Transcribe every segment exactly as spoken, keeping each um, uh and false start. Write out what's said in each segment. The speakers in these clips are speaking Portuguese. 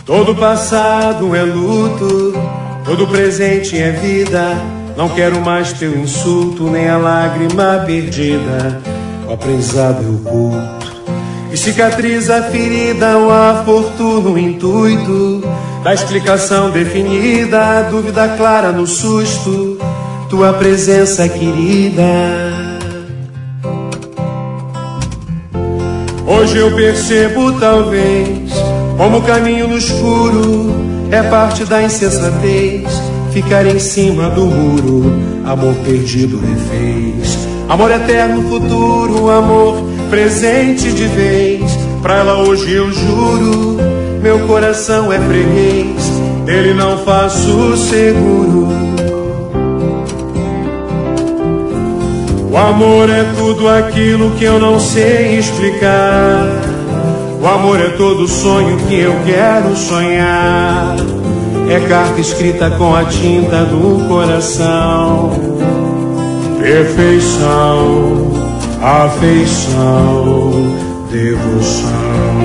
Todo passado é luto, todo presente é vida. Não quero mais teu insulto, nem a lágrima perdida. O aprendizado é oculto e cicatriza a ferida, o afortuno intuito da explicação definida, a dúvida clara no susto, tua presença querida. Hoje eu percebo talvez como o caminho no escuro é parte da insensatez, ficar em cima do muro, amor perdido refez. Amor eterno futuro, amor presente de vez. Pra ela hoje eu juro, meu coração é freguês, dele não faço seguro. O amor é tudo aquilo que eu não sei explicar. O amor é todo sonho que eu quero sonhar. É carta escrita com a tinta do coração. Perfeição, afeição, devoção.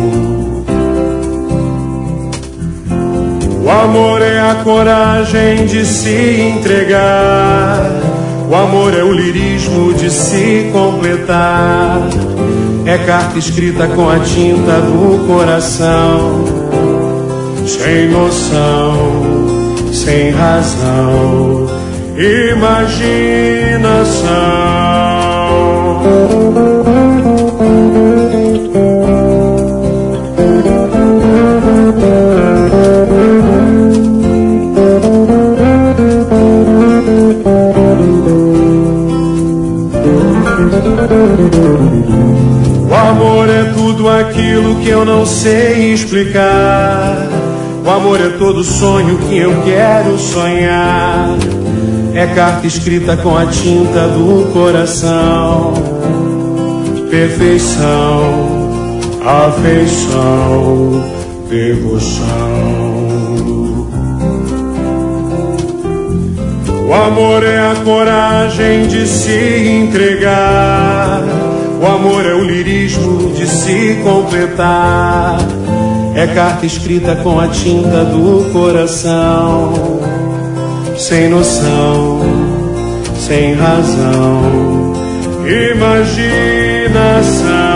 O amor é a coragem de se entregar. O amor é o lirismo de se completar. É carta escrita com a tinta do coração. Sem noção, sem razão, imaginação. O amor é tudo aquilo que eu não sei explicar. O amor é todo sonho que eu quero sonhar. É carta escrita com a tinta do coração. Perfeição, afeição, devoção. O amor é a coragem de se entregar. O amor é o lirismo de se completar. É carta escrita com a tinta do coração. Sem noção, sem razão, imaginação.